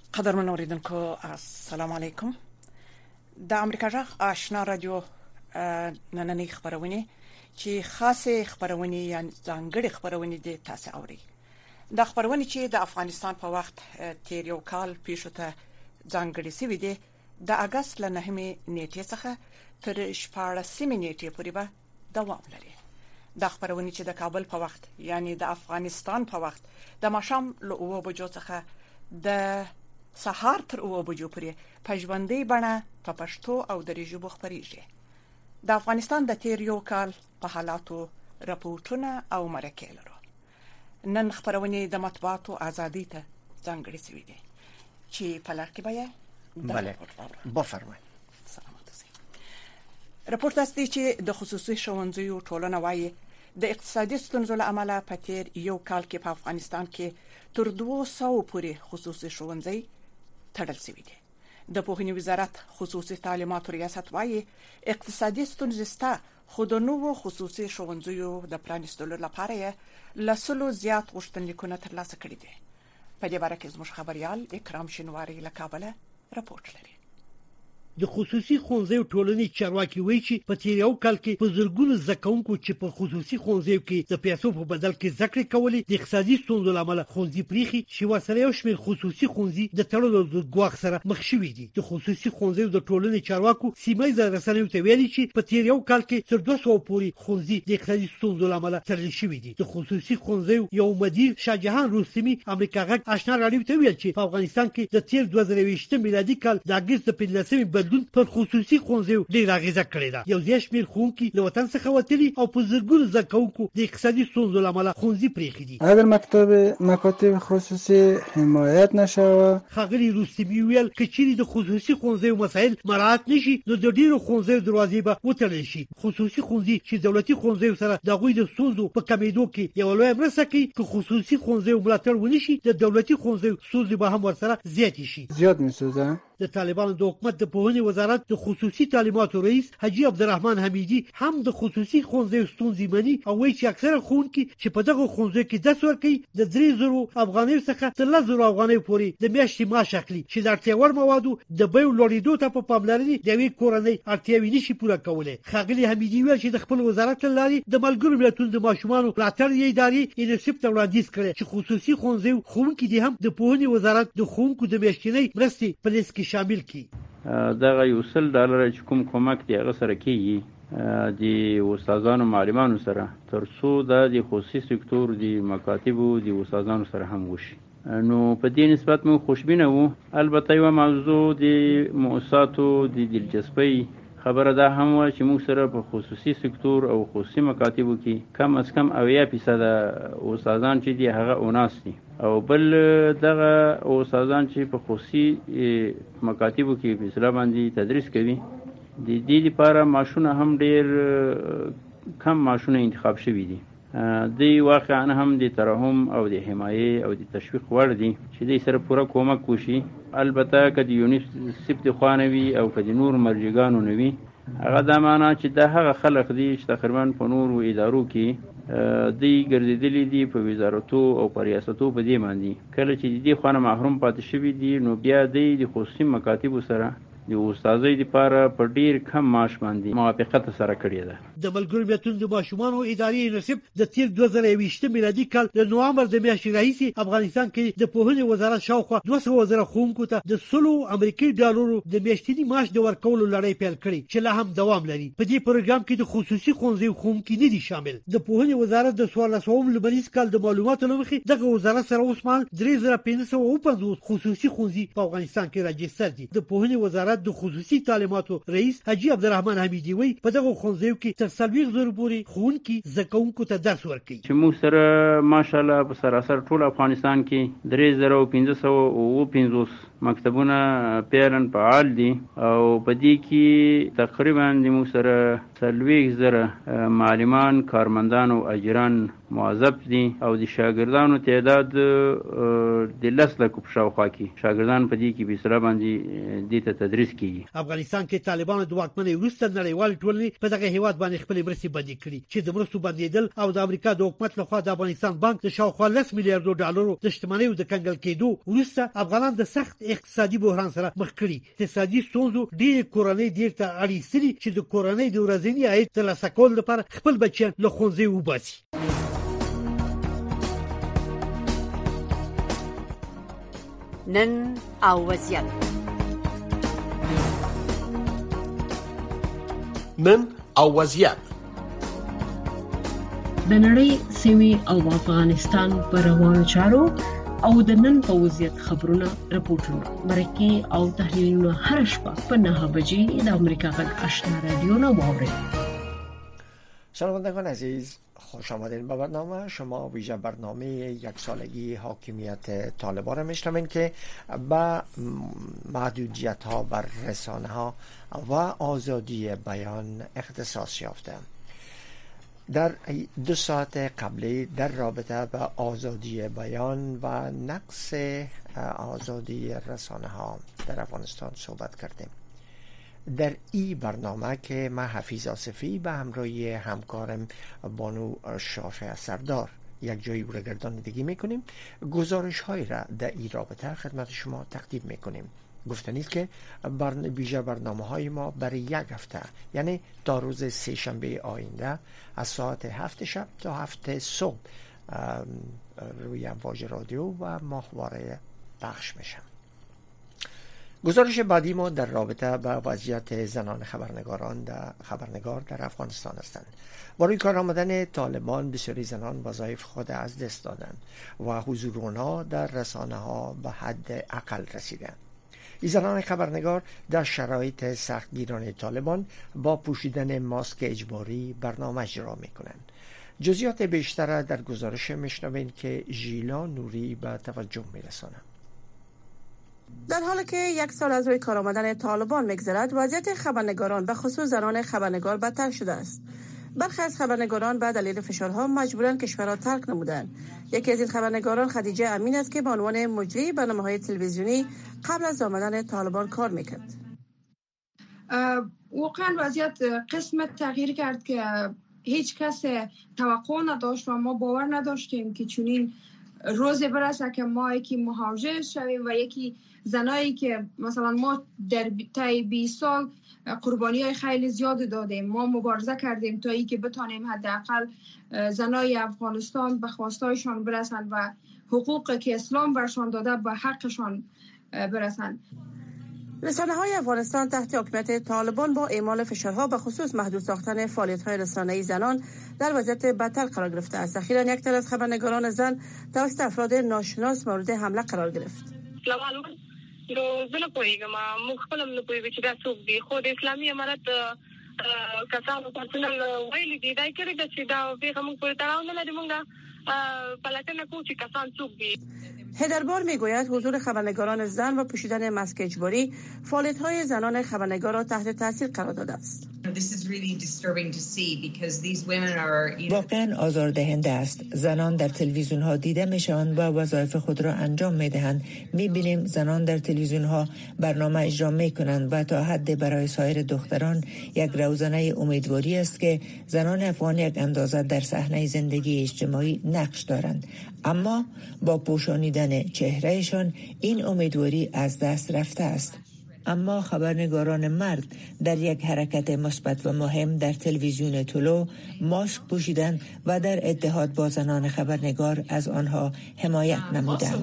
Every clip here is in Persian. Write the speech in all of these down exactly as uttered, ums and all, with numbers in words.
قدرمن اوریدونکو السلام علیکم. د امریکا جغ آشنا رادیو نننۍ خبرونه چې خاصه خبرونه یا ځانګړي خبرونه دي تاسو اوري. د خبرونه چې د افغانستان په وخت تیر یو کال پیښو ته ځانګړي سوي دي د اگست ل نهمې نیټې څخه تر شپاړسمې نیټې پورې به دوام لري. د خبرونه چې د کابل په وخت یعنی د افغانستان په وخت د ماښام له اوه بجو څخه د سهار تر اوه بجو پورې په ژوندۍ بڼه په پښتو او دري ژبه خبريږي. د افغانستان د تیر یو کال په حالاتو راپورټونه او مرکې لرو. نن خبرونه د مطبوعاتو ازادي ته ځانګړي شوې دي چې په لړ کې به بله بفرمایئ. سلامات اوسئ. راپورټ دی چې د خصوصي ښوونځیو ټولنه وايي د اقتصادي ستونزو له امله په تیر یو کال کې په افغانستان کې تر دوه سوه پورې خصوصي ښوونځي تړل شوي دي. د پوهنې وزارت خصوصي تعلیمات ریاست وايي اقتصادي ستونزې شته، خو د نوو خصوصي ښوونځیو د پرانیستلو لپاره لسلو زیات غوښتنلیکونه ترلاسه کړي دي. په دې باره کې زموږ خبريال اکرام شینواری له کابل راپورټ لري. د خصوصي ښوونځیو ټولنې چارواکي وایي چې په تیر یو کال کې په زرګونو زکونکو چې په خصوصي ښوونځیو کې د پیسو په بدل کې زده کړې کولې د اقتصادي ستونزو لامل ښوونځي پریخي چې ورسره یو شمېر خصوصي ښوونځي د تړلو د ګواښ سره مخ شوي دي. د خصوصي ښوونځیو د ټولنې چارواکو سیمه رسنیو ته ویلي چې په تیر یو کال کې تر دوه سوه پورې ښوونځي د اقتصادي ستونزو لامل تړل شوي دي. د خصوصي ښوونځیو یو مدیر شاهجهان رستمي امریکا غږ آشنا رادیو ته ویل چې په افغانستان کې د تیر دوه زره یوویشت میلادي کال د اگست د پنځلسمې بدلون پر خصوصي ښوونځیو ډېر اغیزه کړې ده. یو ځای شمېر ښوونکي له وطن څخه وتلي او په زرګونو زده کوونکو د اقتصادي ستونزو له امله ښوونځي پرېښي دي. اگر مکتب مکاتب خصوصي حمایت نشوه، ښاغلي رستمي ویل که چیرې د خصوصي ښوونځیو مسایل مراعات نشي نو د ډېرو ښوونځیو دروازې به وتړل شي. خصوصي ښوونځي چې دولتي ښوونځیو سره د هغوی د ستونزو په کمېدو کې یوه لویه مرسته کوي، که خصوصي ښوونځیو ملاتړ ونشي د دولتي ښوونځیو ستونزې به هم ورسره زیاتې شي. زیات میسوزه. د طالبانو د حکومت د پوهنې وزارت د خصوصي تعلیماتو رئیس حاجی عبدالرحمن حمیدي هم د خصوصي ښوونځیو ستونزې مني او وایي چې اکثره ښوونکي چې په دغه ښوونځیو کې درس ورکوي د درې زرو افغانیو څخه تر لس زرو افغانیو پورې د میاشتې معاش اخلي چې د اړتیا وړ موادو د بیو لوړېدو ته په پاملرنې د یوې کورنۍ اړتیاوې نشي پوره کولی. ښاغلي حمیدي ویل چې د خپل وزارت له لارې د ملګرو ملتونو د ماشومانو ملاتړ یې ادارې یونیسف ته وړاندیز کړی چې خصوصي ښوونځیو ښوونکي دې هم د پوهنې وزارت د ښوونکو د میاشتنۍ مرستې په لیست کې شامل کړي. دغه یو سل ډالره چې کوم کومک دی هغه سره کېږي د استادانو معلمانو سره تر څو د خصوصي سکتور د مکاتبو د استادانو سره هم وشي. نو په دې نسبت موږ خوشبینه وو. البته یو موضوع د مؤسساتو د دلچسپۍ خبره ده هم و چې موږ سره په خصوصي سکتور او خصوصي مکاتبو کې کم از کم اویا فیصد استادان چې دي هغه اوناس دي او بل دغه استادان چې په خصوصي مکاتبو کې په اصطلاح باندې تدریس کوي د دې لپاره معاشونه هم ډېر کم معاشونه انتخاب شوي دي. دوی واقعا هم د ترحم او د حمایې او د تشویق وړ دي چې دوی سره پوره کومک وشي. البته که د یونیسف د خوا نه وي او که د نور مرجګانو نه وي، هغه دا معنا چې دا هغه خلق دي چې تقریبا په نورو ادارو کې دوی ګرځېدلي دي په وزارتو او په ریاستو په دې باندې. کله چې د دې خوا نه محروم پاتې شوي دي نو بیا دوی د خصوصي مکاتبو سره د استادۍ لپاره په ډیر کم معاش باندې موافقت سره کړې ده. د ملګرو ملتونو د ماشومانو ادارې یونیسف د تیر دوه زره یوویشت میلادي کال د نوامبر د میاشتې راهیسې افغانستان کې د پوهنې وزارت شاوخوا دوه سوه زره ښوونکو ته د سلو امریکایي ډالرو د میاشتني معاش د ورکولو لړۍ پیل کړې چې لا هم دوام لري. په دې پروګرام کې د خصوصي ښوونځیو ښوونکي نه دي شامل. د پوهنې وزارت د څوارلسم لمریز کال د معلوماتو له مخې دغه وزارت سره اوس مهال درې زره پنځه سوه اووه پنځوس خصوصي ښوونځي په افغانستان کې راجستر دي. د پوهنې وزارت د خصوصي تعلیماتو رئیس حاجی عبدالرحمن حمیدي وایي په دغه ښوونځیو کې تر څلوېښت زرو پورې ښوونکي زده کوونکو ته درس ورکوي. چې موږ سره ماشاءالله په سراسر ټول افغانستان کې درې زره پنځه سوه اووه پنځوس مکتبونه فعلا فعال دي او په دې کې تقریبا د موږ سره څلوېښت زره معلمان، کارمندان او اجران موظف دي او د شاګردانو تعداد د لس لکو په شاوخوا کې شاګردان په دې کې په سره باندې دې ته تدریس کیږي. افغانستان کې طالبانو د واکمنۍ وروسته نړیوال ټولنې په دغه هیواد باندې خپل مرستې بندي کړې چې د مرستو بندیدل او د امریکا د حکومت لخوا د افغانستان بانک د شاوخوا لس میلیارډ ډالرو د شتمنیو د کنګل کېدو وروسته افغانان د سخت اقتصادي بحران سره مخ کړي. اقتصادي ستونزو ډېر کورنۍ ډېر ته اړ ایستلي چې د کورنۍ د ورځني عاید ترلاسه کولو لپاره خپل بچیان له ښوونځي وباسي. نن او وضعیت نن او وضعیت د نړۍ سیمې او افغانستان پر روانو چارو او د نن په وضعیت خبرونه، راپورټونه، مرکې او تحلیلونه هر شپه په نه بجې د امریکا غږ آشنا رادیو نه واورئ. شنوندگان عزیز، خوش آمدین به برنامه شما. ویژه برنامه یک سالگی حاکمیت طالبان را میشنوین که به محدودیت ها بر رسانه ها و آزادی بیان اختصاص یافته. در دو ساعت قبلی در رابطه با آزادی بیان و نقص آزادی رسانه ها در افغانستان صحبت کردیم. در این برنامه که من حفیظ آصفی به همراهی همکارم بانو شافع سردار یک جایی برگرداندگی میکنیم، گزارش های را در این رابطه خدمت شما تقدیم میکنیم. گفتنی است که ویژه برنامه های ما برای یک هفته، یعنی تا روز سه شنبه آینده از ساعت هفت شب تا هفت صبح روی امواج رادیو و ماهواره پخش میشه. گزارش بعدی ما در رابطه با وضعیت زنان خبرنگاران در خبرنگار در افغانستان هستند. با روی کار آمدن طالبان بسیاری زنان وظایف خود از دست دادند و حضور آنها در رسانه ها به حد اقل رسیده. این زنان خبرنگار در شرایط سختگیرانه طالبان با پوشیدن ماسک اجباری برنامه اجرا میکنند. جزئیات بیشتر در گزارش میشنوین که ژیلا نوری به توجه میرساند. در حالی که یک سال از روی کار آمدن طالبان میگذرد، وضعیت خبرنگاران به خصوص زنان خبرنگار بدتر شده است. برخی از خبرنگاران به دلیل فشارها مجبورن کشور را ترک نمودند. یکی از این خبرنگاران خدیجه امین است که به عنوان مجری برنامه‌های تلویزیونی قبل از آمدن طالبان کار میکرد. واقعا وضعیت قسمت تغییر کرد که هیچ کس توقع نداشت و ما باور نداشتیم که چنین روزی برسه که ما یکی مهاجر شویم و یکی زنایی که مثلا ما در طی بیست سال قربانی های خیلی زیاد دادیم، ما مبارزه کردیم تا ای که بتانیم حداقل زنای افغانستان به خواستایشان برسند و حقوق که اسلام برشان داده به حقشان برسند. رسانه های افغانستان تحت حکومت طالبان با اعمال فشارها به خصوص محدود ساختن فعالیت های رسانه‌ای زنان در وضعیت بدتر قرار گرفته است. اخیراً یک تن از خبرنگاران زن توسط افراد ناشناس مورد حمله قرار گرفت. نو زه نه پوهېږم، موږ خپل هم نه پوهېږو چې دا څوک دي، خو د اسلامي امارت کسانو پرسنل ویلي دي دا کړي ده چې دا پیښه موږ پورې تړاو نه لري. موږ پلټنه کوو چې کسان څوک دي. هیدربار میگوید حضور خبرنگاران زن و پوشیدن ماسک اجباری فعالیت‌های زنان خبرنگار را تحت تاثیر قرار داده است. واقعا آزاردهنده است. زنان در تلویزیون ها دیده میشوند و وظایف خود را انجام میدهند. میبینیم زنان در تلویزیون ها برنامه اجرا میکنند و تا حد برای سایر دختران یک روزنه امیدواری است که زنان افغان یک اندازه در صحنه زندگی اجتماعی نقش دارند، اما با پوشانیدن چهرهشان این امیدواری از دست رفته است. اما خبرنگاران مرد در یک حرکت مثبت و مهم در تلویزیون طلوع ماسک پوشیدند و در اتحاد با زنان خبرنگار از آنها حمایت نمودند.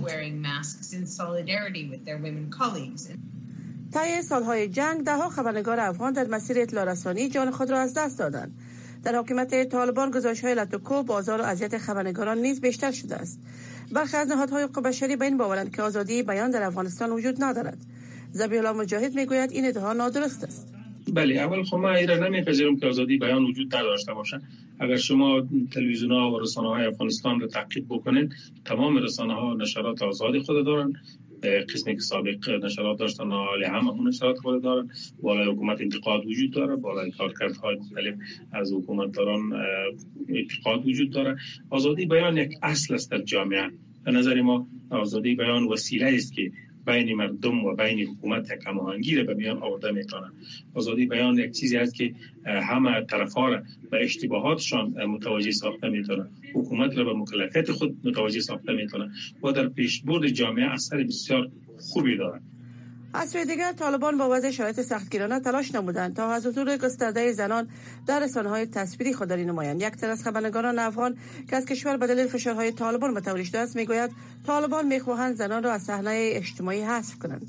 طی سالهای جنگ دهها خبرنگار افغان در مسیر اطلاع رسانی جان خود را از دست دادند. در حکومت طالبان گزارش‌های لطوکو بازار و اذیت خبرنگاران نیز بیشتر شده است. برخی از نهادهای حقوق بشری به این باورند که آزادی بیان در افغانستان وجود ندارد. ذبیح الله مجاهد میگوید این ادعا نادرست است. بله، اول خب ما ایران نمیپذیرم که آزادی بیان وجود نداشته باشه. اگر شما تلویزیون‌ها و رسانه‌های افغانستان رو تعقیب بکنید، تمام رسانه‌ها نشرات آزادی خود دارن. قسمی که سابق نشرات داشتن حالی هم همون نشرات خود دارن. بالای حکومت انتقاد وجود داره، بالای کارکردهای مختلف از حکومتداران انتقاد وجود داره. آزادی بیان یک اصل است در جامعه. به نظر ما آزادی بیان وسیله است که بین مردم و بین حکومت یک هماهنگی را به میان آورده میتونه. آزادی بیان یک چیزی است که همه طرفا را به اشتباهاتشان متوجه ساخته میتونه، حکومت را به مکلفیت خود متوجه ساخته میتونه و در پیشبرد جامعه اثر بسیار خوبی داره. از سوی دیگر طالبان با وضع شرایط سختگیرانه تلاش نمودند تا از حضور گسترده زنان در رسانه‌های تصویری خودداری نمایند. یک تن از خبرنگاران افغان که از کشور به دلیل فشارهای طالبان متوجه شده است میگوید طالبان میخواهند زنان را از صحنه اجتماعی حذف کنند.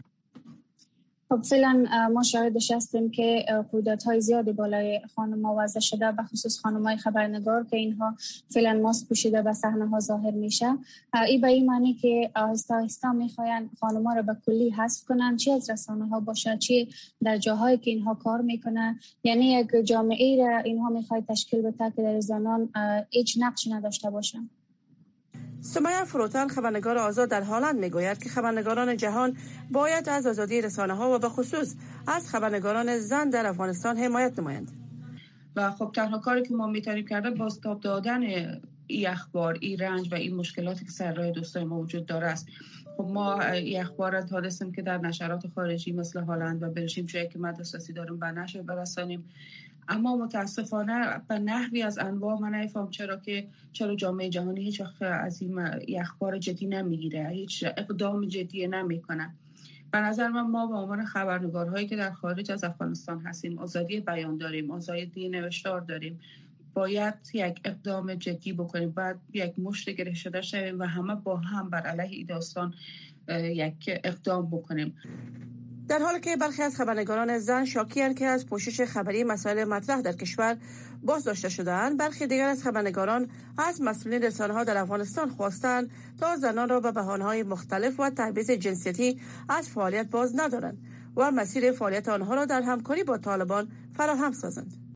خب فعلا ما شاهدش هستیم که قدرت‌های زیادی بالای خانم‌ها وضع شده، به خصوص خانم‌های خبرنگار که اینها فعلا ماسک پوشیده به صحنه‌ها ظاهر میشه. این به این معنی که آهسته آهسته میخواین خانم‌ها را به کلی حذف کنن، چه از رسانه‌ها باشه چه در جاهایی که اینها کار میکنن. یعنی یک جامعه را اینها میخواد تشکیل بده که در زنان هیچ نقشی نداشته باشن. سمیه فروتن خبرنگار آزاد در هلند میگوید که خبرنگاران جهان باید از آزادی رسانه‌ها و به خصوص از خبرنگاران زن در افغانستان حمایت نمایند. و خب تنها کاری که ما میتونیم کرده بازتاب دادن این اخبار، این رنج و این مشکلاتی که سر راه دوستای ما وجود داره است. خب ما این اخبار را حادثیم که در نشرات خارجی مثل هلند و بلژیم جایی که ما دسترسی داریم به نشر برسانیم، اما متاسفانه به نحوی از انواع من نفهم چرا که چرا جامعه جهانی هیچ وقت از این اخبار جدی نمیگیره، هیچ اقدام جدی نمیکنه. به نظر من ما به عنوان خبرنگارهایی که در خارج از افغانستان هستیم، آزادی بیان داریم، آزادی نوشتار داریم، باید یک اقدام جدی بکنیم، باید یک مشت گره شده شویم و همه با هم بر علیه این داستان یک اقدام بکنیم. در حالی که برخی از خبرنگاران زن شاکی‌اند که از پوشش خبری مسائل مطرح در کشور بازداشته شده‌اند، برخی دیگر از خبرنگاران از مسئولین رسانه‌ها در افغانستان خواستند تا زنان را به بهانه‌های مختلف و تبعیض جنسیتی از فعالیت باز ندارند و مسیر فعالیت آنها را در همکاری با طالبان فراهم سازند.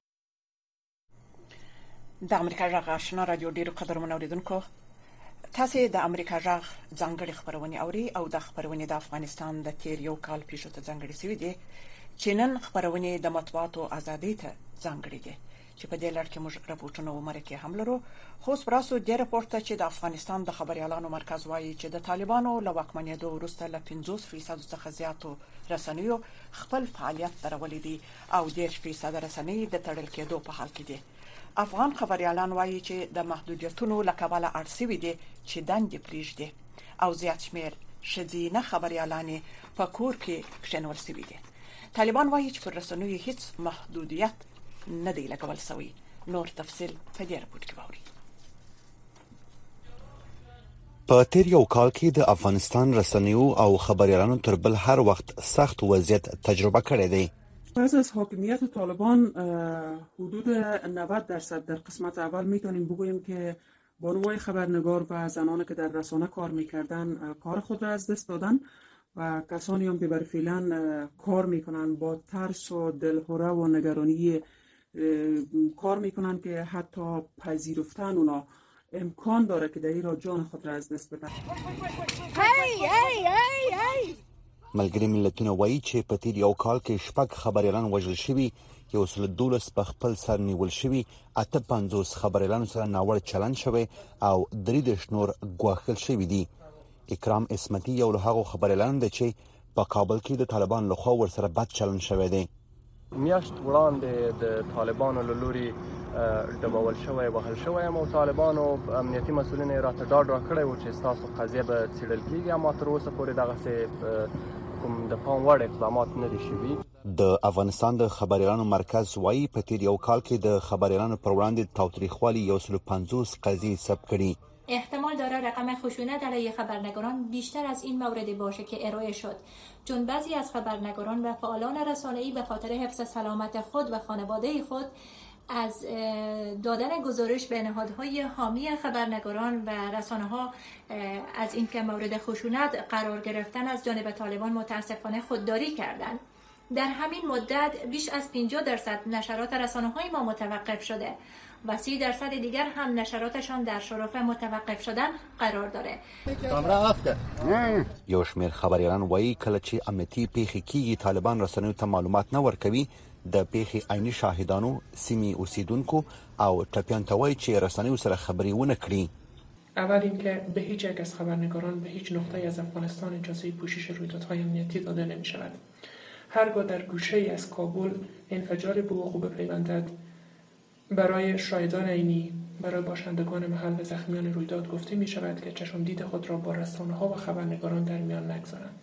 د امریکا غږ آشنا رادیو ډیرو قدرمنو اوریدونکو، تاسو د امریکا غږ ځانګړي خبرونه اوري او د خبرونه د افغانستان د تیر یو کال پیښو ته ځانګړي شوې دي چې نن خبرونه د مطبوعاتو ازادۍ ته ځانګړي دي چې په دې لړ کې موږ راپورټونه ومرکه هم لرو. خو سپراسو د راپورټ چې د افغانستان د خبريالانو مرکز وایي چې د طالبانو له واکمنېدو وروسته له پنځوس فیصد څخه زیاتو رسنیو خپل فعالیت درولې دي او دېرش فیصد رسنۍ د تړل کېدو په حال کې دي. افغان خبريالان وایي چې د محدودیتونو لکباله اړسوي دي چې دندې پریږدي او زیات شمیر شذینه خبريالان په کور کې کښنول شوي دي. طالبان وایي چې پر رسنیو هیڅ محدودیت نه دی لګول شوی. نور تفصیل په دې راپور کې ووري. په تیر یو کال کې د افغانستان رسنیو او خبريالانو تر بل هر وخت سخت وضعیت تجربه کړی دی. پس از حاکمیت طالبان حدود نود درصد در قسمت اول میتونیم بگوییم که بانوهای خبرنگار و زنانی که در رسانه کار میکردن کار خود را از دست دادن و کسانی هم که بر فعلا کار میکنن با ترس و دلهره و نگرانی کار میکنن که حتی پذیرفتن اونا امکان داره که در این را جان خود را از دست بدن. هی هی هی هی ملګری ملتونه وایي چې په تیر یو کال کې شپږ خبريالان وژل شوي، یو سل دولس په خپل سر نیول شوي، اته پنځوس خبريالانو سره ناوړه چلند شوی او درې دېرش نور ګواښل شوي دي. اکرام اسمتي یو له هغو خبريالانو دی چې په کابل کې د طالبان لخوا ورسره بد چلند شوی دی. میاشت وړاندې د طالبانو له لوري ډبول شوی وهل شوی او طالبانو امنیتي مسؤلین راته ډاډ راکړی و چې تاسو قضیه به څېړل کېږي، اما تر اوسه پورې دغسې کوم د پام وړ اقدامات نه دي شوي. د افغانستان د خبريالانو مرکز وایي په تیر یو کال کې د خبريالانو پر وړاندې تاوتریخوالي یو سل و پنځوس قضیې ثبت کړي. احتمال داره رقم خشونت علیه خبرنگاران بیشتر از این موردی باشه که ارائه شد، چون بعضی از خبرنگاران و فعالان رسانه‌ای به خاطر حفظ سلامت خود و خانواده خود از دادن گزارش به نهادهای حامی خبرنگاران و رسانه‌ها از این که مورد خشونت قرار گرفتن از جانب طالبان متاسفانه خودداری کردند. در همین مدت بیش از پنجاه درصد نشرات رسانه‌های ما متوقف شده. و سی درصد دیگر هم نشراتشان در شرفه متوقف شدن قرار داره. یو شمېر خبریالان وایي کله چې امنیتي پیښې کیږي طالبان رسنیو ته معلومات نه ورکوي. د پیښې عیني شاهدانو، سیمې اوسیدونکو او ټپیان ته وایي چې رسنیو سره خبرې ونه کړي. اول اینکه به هیچ یک از خبرنگاران به هیچ نقطه‌ای از افغانستان اجازه پوشش رویدادهای امنیتی داده نمی‌شود. هرگاه در گوشه‌ای از کابل انفجار به وقوع بپیوندد، برای شاهدان عینی، برای باشندگان محل و زخمیان رویداد گفته می‌شود که چشم دید خود را با رسانه‌ها و خبرنگاران در میان نگذارند.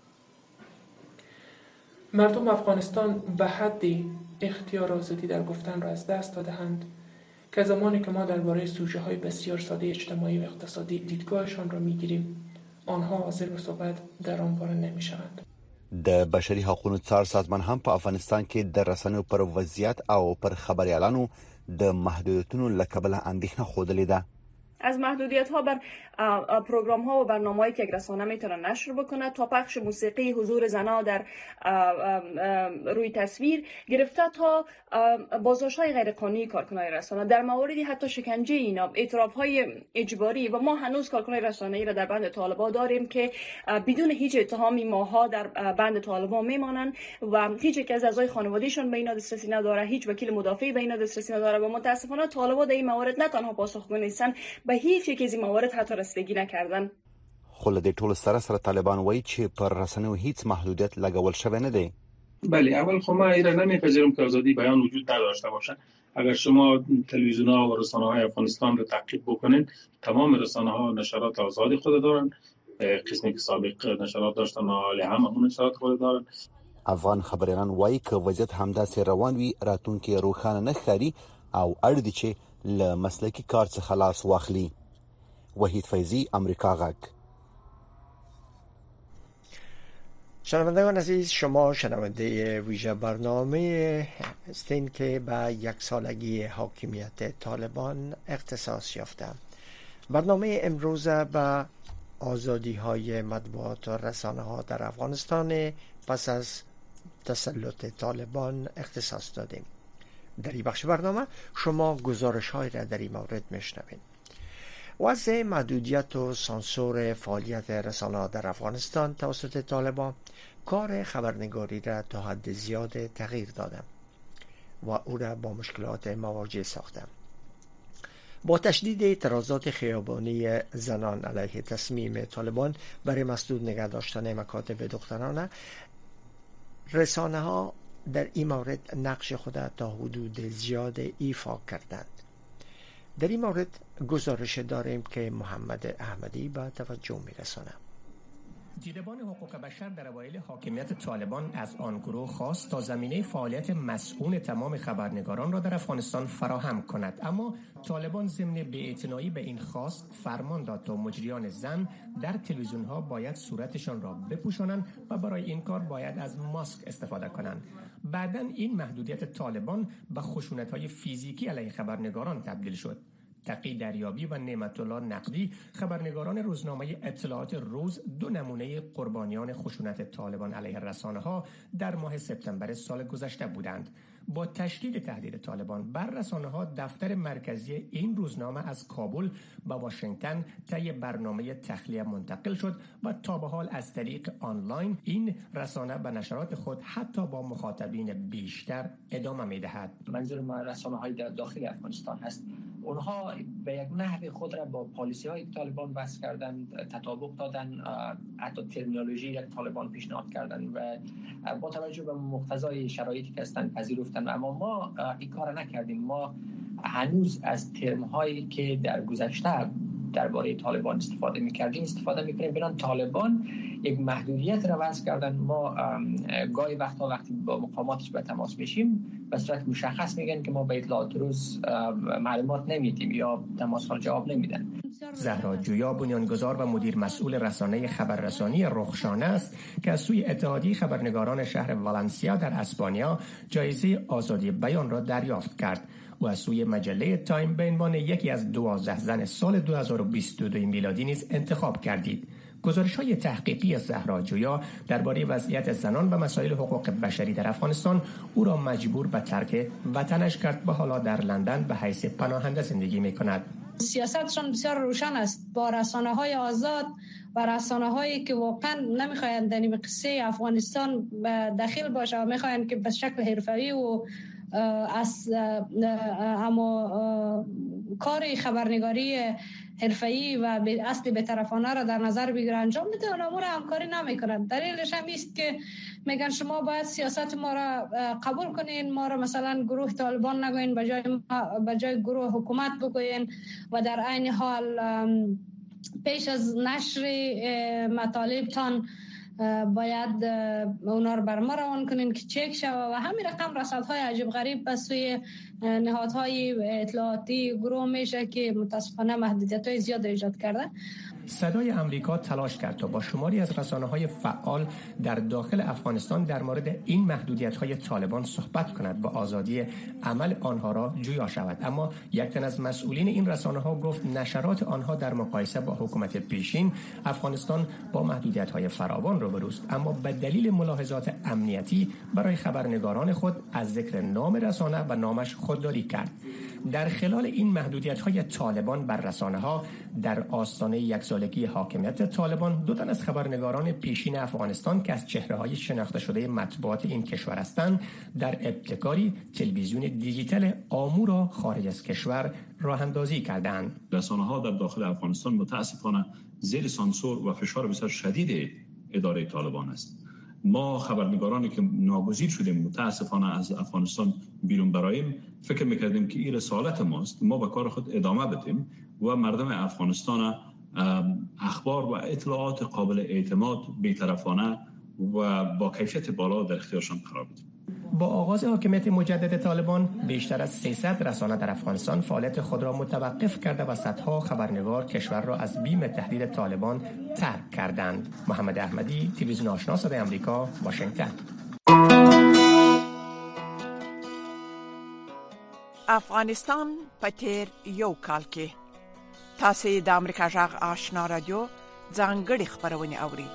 مردم افغانستان به حدی اختیار آزادی در گفتن را از دست داده‌اند که زمانی که ما درباره سوژه‌های بسیار ساده اجتماعی و اقتصادی دیدگاهشان را می‌گیریم، آنها حاضر به صحبت در آن باره نمی‌شوند. د بشري حقوقو څار سازمان هم په افغانستان کې د رسنیو پر وضعیت او پر خبريالانو د محدودیتونو له کبله اندېښنه ښودلې ده. از محدودیت ها بر پروگرام ها و برنامه‌ای که یک رسانه میتونه نشر بکنه تا پخش موسیقی حضور زنها در روی تصویر گرفته تا بازداشت‌های غیر قانونی کارکنان رسانه، در مواردی حتی شکنجه اینا، اعتراف‌های اجباری. و ما هنوز کارکنان رسانه‌ای را در بند طالبان داریم که بدون هیچ اتهامی ماها در بند طالبان میمانند و هیچ یک از اعضای خانواده‌شان به اینا دسترسی نداره، هیچ وکیل مدافعی به اینا دسترسی نداره. و متاسفانه طالبان در این موارد نه تنها پاسخگو نیستند، به هیچ یک از این موارد حتی رسیدگی نکردن. خو له دې ټولو سره سره طالبان وایي چې پر رسنیو هیڅ محدودیت لګول شوی نه دی. بله، اول خب ما ایران نمیپذیرم که آزادی بیان وجود نداشته باشه. اگر شما تلویزیون‌ها و رسانه‌های افغانستان رو تعقیب بکنید، تمام رسانه‌ها نشرات آزادی خود دارن. قسمی که سابق نشرات داشتن حالی هم همون نشرات خود دارن. افغان خبریالان وایي که وضعیت همداسې روان وي راتلونکي روښانه نه ښکاري او اړ دي چې له مسلکي کار څخه لاس واخلي. وحید فیضی، امریکا غږ. شنوندگان عزیز، شما شنونده ویژه برنامه هستین که به یک سالگی حاکمیت طالبان اختصاص یافته. برنامه امروز به آزادی های مطبوعات و رسانه ها در افغانستان پس از تسلط طالبان اختصاص دادیم. در این بخش برنامه شما گزارش های را در این مورد میشنوید. وضع محدودیت و سانسور فعالیت رسانه‌ها در افغانستان توسط طالبان کار خبرنگاری را تا حد زیاد تغییر داده و او را با مشکلات مواجه ساخته. با تشدید اعتراضات خیابانی زنان علیه تصمیم طالبان برای مسدود نگه داشتن مکاتب دخترانه، رسانه ها در این مورد نقش خود تا حدود زیاد ایفا کردند. در این مورد گزارش داریم که محمد احمدی با توجه می‌رساند. دیدبان حقوق بشر در اوایل حاکمیت طالبان از آن گروه خواست تا زمینه فعالیت مسئول تمام خبرنگاران را در افغانستان فراهم کند، اما طالبان ضمن بی‌اعتنایی به این خواست فرمان داد تا مجریان زن در تلویزیون‌ها باید صورتشان را بپوشانند و برای این کار باید از ماسک استفاده کنند. بعداً این محدودیت طالبان به خشونت‌های فیزیکی علیه خبرنگاران تبدیل شد. تقی دریابی و نعمت الله نقدی، خبرنگاران روزنامه اطلاعات روز، دو نمونه قربانیان خشونت طالبان علیه رسانه‌ها در ماه سپتامبر سال گذشته بودند. با تشدید تهدید طالبان بر رسانه‌ها، دفتر مرکزی این روزنامه از کابل به واشنگتن طی برنامه تخلیه منتقل شد و تا به حال از طریق آنلاین این رسانه به نشرات خود حتی با مخاطبین بیشتر ادامه می‌دهد. منظور ما رسانه‌های در داخل افغانستان هست. اونها به یک نحو خود را با پالیسی‌های طالبان بحث کردن، تطابق دادن، حتی ترمینولوژی را طالبان پیشنهاد کردن و با توجه به مقتضای شرایطی که هستند پذیرفتن. اما ما این کار نکردیم. ما هنوز از ترم‌هایی که در گذشته درباره طالبان استفاده می‌کردیم استفاده می‌کنیم. بنان طالبان یک محدودیت را وضع کردن. ما گاهی وقتا وقتی با مقاماتش به تماس میشیم به صورت مشخص میگن که ما به اطلاعات روز معلومات نمیدیم یا تماس ها جواب نمیدن. زهرا جویا، بنیانگذار و مدیر مسئول رسانه خبررسانی رخشانه است که از سوی اتحادیه خبرنگاران شهر والنسیا در اسپانیا جایزه آزادی بیان را دریافت کرد. و از سوی مجله تایم به عنوان یکی از دوازده زن سال دو هزار و بیست و دو میلادی نیز انتخاب کردید. گزارش‌های تحقیقی زهرا جویا درباره وضعیت زنان و مسائل حقوق بشری در افغانستان او را مجبور به ترک وطنش کرد و حالا در لندن به حیث پناهنده زندگی می‌کند. سیاستشان بسیار روشن است، با رسانه‌های آزاد و رسانه‌هایی که واقعا نمی‌خواهند در این قصه افغانستان دخیل باشه و می‌خواهند که به شکل حرفه‌ای و از اما کار خبرنگاری حرفه‌ای و به اصل بی‌طرفانه را در نظر بگیرند انجام بده، اونها را همکاری نمی‌کنند. دلیلش هم است که میگن شما باید سیاست ما را قبول کنین، ما را مثلا گروه طالبان نگوین، به جای به جای گروه حکومت بگوین و در عین حال پیش از نشر مطالبتان باید اونا رو بر ما روان کنین که چک شوه و همین رقم رصدهای عجیب غریب به سوی نهادهای اطلاعاتی گروه میشه که متاسفانه محدودیت‌های زیاد ایجاد کرده. صدای امریکا تلاش کرد تا با شماری از رسانه‌های فعال در داخل افغانستان در مورد این محدودیت‌های طالبان صحبت کند و آزادی عمل آنها را جویا شود، اما یک تن از مسئولین این رسانه‌ها گفت نشرات آنها در مقایسه با حکومت پیشین افغانستان با محدودیت‌های فراوان روبروست، اما به دلیل ملاحظات امنیتی برای خبرنگاران خود از ذکر نام رسانه و نامش خودداری کرد. در خلال این محدودیت‌های طالبان بر رسانه‌ها در آستانه یک سالگی حاکمیت طالبان دو تن از خبرنگاران پیشین افغانستان که از چهره‌های شناخته شده مطبوعات این کشور هستند در ابتکاری تلویزیون دیجیتال آمو را خارج از کشور راه اندازی کردند. رسانه‌ها در داخل افغانستان متأسفانه زیر سانسور و فشار بسیار شدید اداره طالبان است. ما خبرنگارانی که ناگزیر شدیم متاسفانه از افغانستان بیرون برایم فکر میکردیم که این رسالت ماست، ما به کار خود ادامه بدیم و مردم افغانستان اخبار و اطلاعات قابل اعتماد بی‌طرفانه و با کیفیت بالا در اختیارشان قرار بدیم. با آغاز حاکمیت مجدد طالبان بیشتر از سیصد رسانه در افغانستان فعالیت خود را متوقف کرده و صدها خبرنگار کشور را از بیم تهدید طالبان ترک کردند. محمد احمدی، تلویزیون آشنا صدای آمریکا، واشنگتن. افغانستان په تیر یو کال کې تاسو د امریکا غږ آشنا رادیو ځانګړي خبرونه اوري.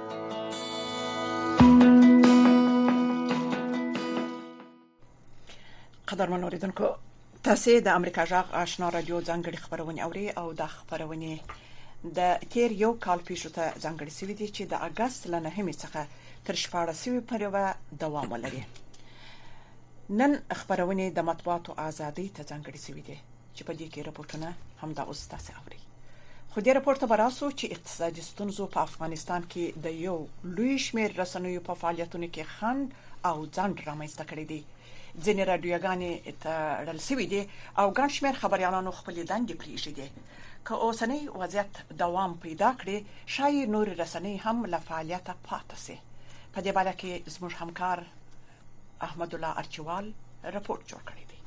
قدرمن اوریدونکو، تاسو د امریکا غږ آشنا رادیو ځانګړي خبرونه اوري او د خبرونه د تیر یو کال پیښو ته ځانګړي سوي دي چې د اگست له نهمې څخه تر شپاړسمې پورې دوام ولري. نن خبرونه د مطبوعاتو ازادي ته ځانګړي سوي دي چې په دې کې راپورټونه هم دا اوس تاسو اوري. خو دې راپورټ براسو چې اقتصادي ستونزو په افغانستان کې د یو لوی شمېر رسنیو په فعالیتونو کې خنډ او ځنډ رامنځته کړی دی. ځینې رادیوګانې تړل شوي دي او ګڼ شمېر خبريالانو خپلې دندې پرېښې دي. که اوسنی وضعیت دوام پیدا کړي شاید نور رسنۍ هم له فعالیته پاتې شي. په دې باره کې زموږ همکار احمد الله ارچوال راپورټ جوړ کړی دی.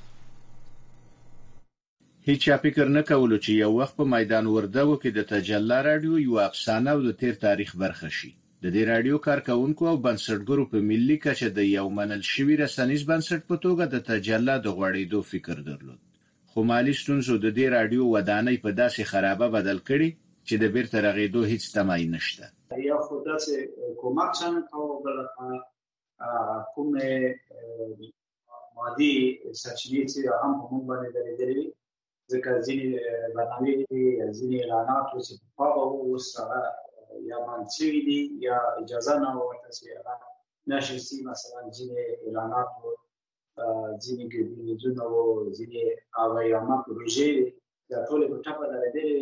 هیڅ فکر نه کولو چې یو وخت په میدان وردګو کې د تجلا رادیو یو افسانه او د تیر تاریخ برخه شي. د دې رادیو کارکونکو او بنسټګرو په ملي کچه د یو منل شوی رسنیز بنسټ په توګه د تجلا د غوړېدو فکر درلود. خو مالي ستونزو د دې رادیو ودانۍ په داسې خرابه بدل کړي چې د بیرته رغېدو هیڅ تمای نشته. یا خو داسې کومک څنګه او بل کوم مادي سرچینې چې هم په موږ باندې درېدلې ځکه ځینې برنامې یا ځینې اعلانات چې په هغه اوس هغه یا باندې شوي دي یا اجازه نه ورته شي هغه نشي سي مثلا ځینې اعلانات ځینې ګډوډونه او ځینې هغه یا ما پروژې دا ټول په ټاپه درېدلې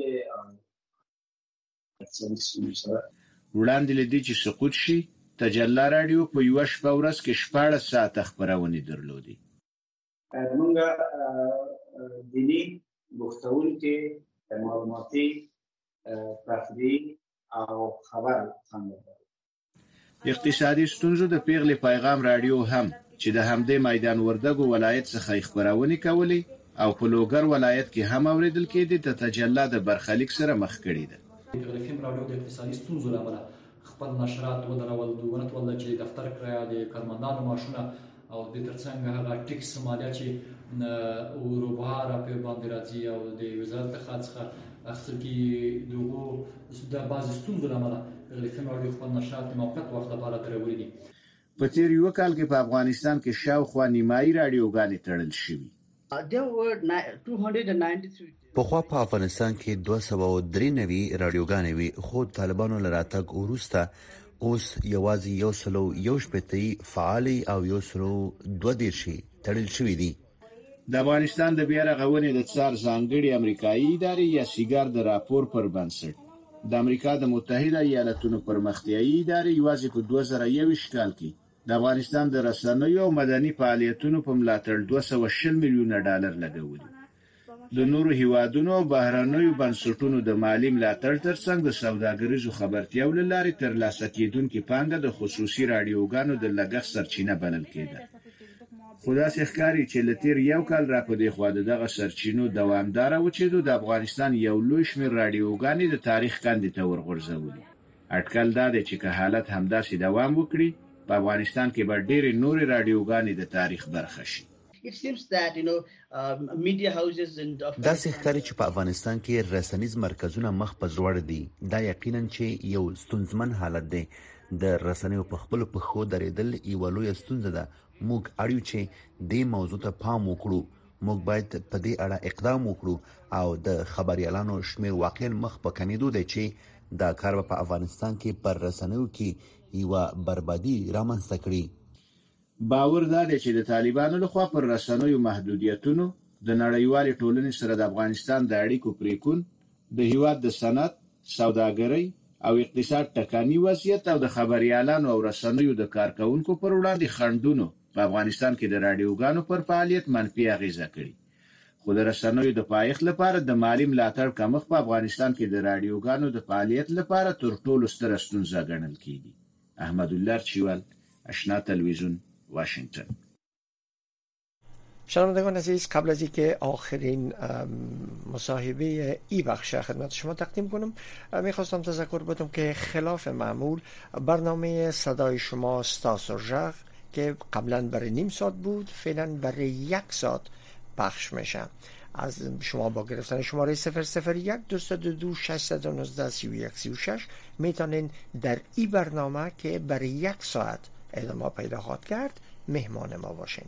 وړاندې لدې چې سقوط شي تجلا رادیو په یو شپه ورځ کې شپاړس ساعته خبرونه درلودي. موږ دینی گفتگویی که معلوماتی تفریحی او خبر څنګه اقتصادي ستونزو د پیغلې پیغام رادیو هم چې د همدې میدان وردګو ولایت څخه خبرونه کولې او په لوګر ولایت کې هم اوریدل کېدې د تجلا د برخلیک سره مخ کړي ده. تلفزیون رادیو د اقتصادي ستونزو لامل خپل نشرات ودرول دومره ولله چې دفتر کرایه د کارمندانو معاشونه او د ترڅنګ هغه ټیکس مالیه چې اوروبار په باندې راځي او د وزارت خارجه اختصار دوغو د بعض ستونزو لامل غلیفه ماري خپل نشرات موقت وخت لپاره درولې دي. په تیر یو کال کې په افغانستان کې شاوخوا نیمایي رادیوګانې تړل شوې. پخوا په افغانستان کې دوه سوه او درې نوي رادیوګانې وي، خو طالبانو له راتګ وروسته اوس یوازې یو سلو یو شپېته فعالې او یو سلو دوه دېرشې تړل شوي دي. د افغانستان د بیا رغونې د څار ځانګړي امریکایي ادارې یا سیګار د راپور پر بنسټ د امریکا د متحده ایالاتونو پرمختیایي ادارې یوازې په دوه زره یوویشت کال کې د افغانستان د رسنیو او مدني فعالیتونو په ملاتړ دوه سوه شل میلیونه ډالر لګولي. د نورو هیوادونو او بهرنیو بنسټونو د مالی ملاتړ ترڅنګ د سوداګریزو خبرتیاو له لارې ترلاسه کېدونکې پانګه د خصوصي رادیوګانو د لګښت سرچینه بلل کېده. خو داسې ښکاري چې له تیر یو کال را په دې خوا د دغه سرچینو دوامداره وچېدو د افغانستان یو لوی شمېر رادیوګانې د تاریخ کندې ته ورغورځولي. اټکل دا دی چې که حالت همداسې دوام وکړي په افغانستان کې به ډېرې نورې رادیوګانې د تاریخ برخه شي. داسې ښکاري چې په افغانستان کې رسنیز مرکزونه مخ په ځوړ دي. دا یقینا چې یو ستونزمن حالت دی. د رسنیو په خپلو پښو درېدل یوه لویه ستونزه ده. موږ اړیو چې دې موضوع ته پام وکړو. موږ باید په دې اړه اقدام وکړو او د خبريالانو شمېر واقعا مخ په کمیدو دی چې دا کار په افغانستان کې پر رسنیو کې یوه بربادي رامنځته کړي. باور دا دی چې د طالبانو لخوا پر رسنیو محدودیتونو د نړیوالې ټولنې سره د افغانستان د اړیکو پریکون، د هیواد د صنعت، سوداګرۍ او اقتصاد ټکاني وضعیت او د خبريالانو او رسنیو د کارکونکو پر وړاندې خنډونو په افغانستان کې د رادیوګانو پر فعالیت منفي اغیزه کړې. خو د رسنیو د پایښت لپاره د مالی ملاتړ کمښت په افغانستان کې د رادیوګانو د فعالیت لپاره تر ټولو ستره ستونزه ګڼل کېږي. احمد الله چیوال، آشنا تلویزیون، واشنگتن. شنوندگان عزیز، قبل از اینکه آخرین مصاحبه ای بخش خدمت شما تقدیم کنم میخواستم تذکر بدم که خلاف معمول برنامه صدای شما ستاس و ژغ که قبلا برای نیم ساعت بود فعلا برای یک ساعت پخش میشه. از شما با گرفتن شماره صفر صفر یک دویست و دو ششصد و نوزده سی و یک سی و شش میتونین در این برنامه که برای یک ساعت ادامه پیدا خواهد کرد مهمان ما باشین.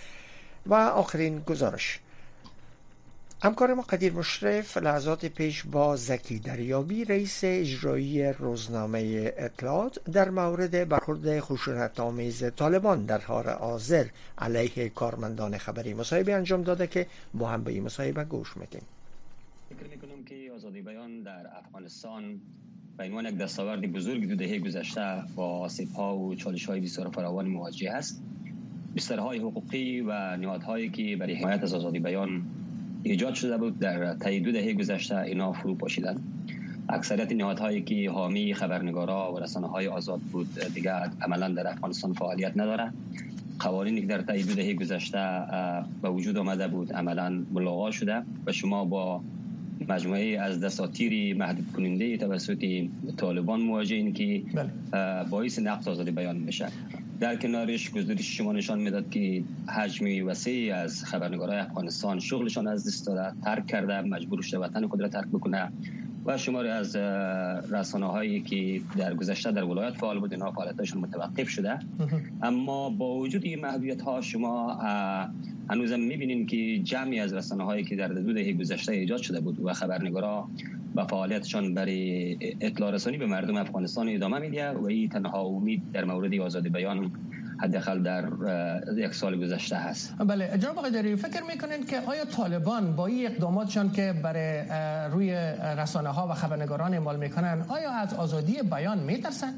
و آخرین گزارش، همکار ما قدیر مشرف لحظات پیش با زکی دریابی رئیس اجرایی روزنامه اطلاعات در مورد برخورد خشونت‌آمیز طالبان در حال حاضر علیه کارمندان خبری مصاحبه انجام داده که با هم به این مصاحبه گوش میدیم. فکر میکنم که آزادی بیان در افغانستان به عنوان یک دستاورد بزرگ دو دهه گذشته با آسیب‌ها و چالش‌های بسیار فراوان مواجه است. بسترهای حقوقی و نهادهایی که برای حمایت از آزادی بیان ایجاد شده بود در طی دو دهه گذشته اینا فرو پاشیدند. اکثریت نهادهایی که حامی خبرنگارا و رسانه‌های آزاد بود دیگه عملا در افغانستان فعالیت نداره. قوانینی که در طی دو دهه گذشته به وجود آمده بود عملا ملغا شده و شما با مجموعه از دساتیر محدود کننده توسط طالبان مواجهین که باعث نقض آزادی بیان میشه. در کنارش گزارش شما نشان میداد که حجمی وسیعی از خبرنگارای افغانستان شغلشان از دست داده، ترک کرده، مجبور شده وطن خود را ترک بکنه و شماری از رسانه‌هایی که در گذشته در ولایت فعال بود اینا فعالیتشون متوقف شده. اما با وجود این محدودیت‌ها شما هنوزم می‌بینید که جمعی از رسانه‌هایی که در دو دهه گذشته ایجاد شده بود و خبرنگارا با فعالیتشان برای اطلاع رسانی به مردم افغانستان ادامه میده و این تنها امید در مورد آزادی بیان حداقل در یک سال گذشته هست. بله جناب قدیری، فکر میکنین که آیا طالبان با این اقداماتشان که برای روی رسانه ها و خبرنگاران اعمال میکنن آیا از آزادی بیان میترسن؟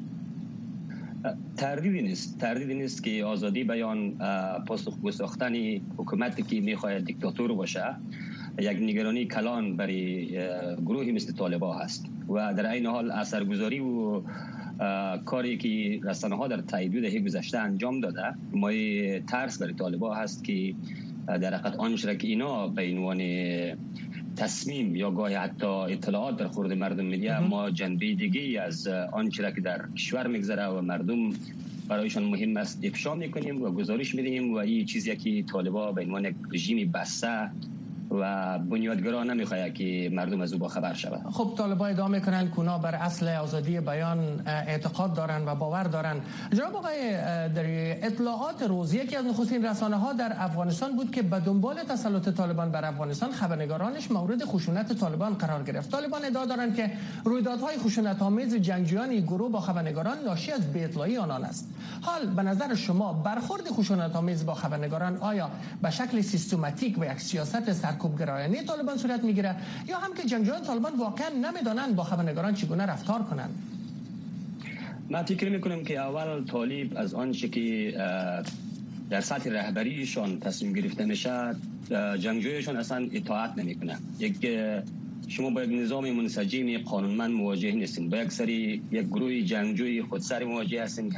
تردیدی نیست تردیدی نیست که آزادی بیان پاسخگو ساختن حکومتی که میخواهد دیکتاتور باشه یک نگرانی کلان برای گروهی مثل طالبان هست و در این حال اثرگذاری و کاری که رسانه ها در طی دو دهه گذشته انجام داده مایه ترس برای طالبان هست که در حقیقت آنچه که اینا به عنوان تصمیم یا گاهی حتی اطلاعات در خورد مردم میده ما جنبه دیگه از آنچه که در کشور میگذره و مردم برایشان مهم است افشا میکنیم و گزارش میدیم و این چیزی که طالبان به عنوان رژیم بسته و بنیادگرا نمیخواد که مردم از او با خبر شود. خب طالبان ادعا میکنن که اونا بر اصل آزادی بیان اعتقاد دارن و باور دارن. جناب آقای در اطلاعات روز یکی از نخستین رسانه ها در افغانستان بود که به دنبال تسلط طالبان بر افغانستان خبرنگارانش مورد خشونت طالبان قرار گرفت. طالبان ادعا دارند که رویدادهای خشونت آمیز جنگجویان این گروه با خبرنگاران ناشی از بی‌اطلاعی آنان است. حال به نظر شما برخورد خشونت آمیز با خبرنگاران آیا به شکل سیستماتیک و یک سیاست سرکوبگرایانه طالبان صورت میگیره یا هم که جنگجویان طالبان واقعا نمیدانند با خبرنگاران چگونه رفتار کنند؟ من فکر میکنم که اول طالب از آنچه که در سطح رهبریشان تصمیم گرفته میشه جنگجویشان اصلا اطاعت نمیکنه. یک شما با یک نظام منسجم قانونمند مواجه نیستین، با یک سری یک گروه جنگجوی خودسر مواجه هستین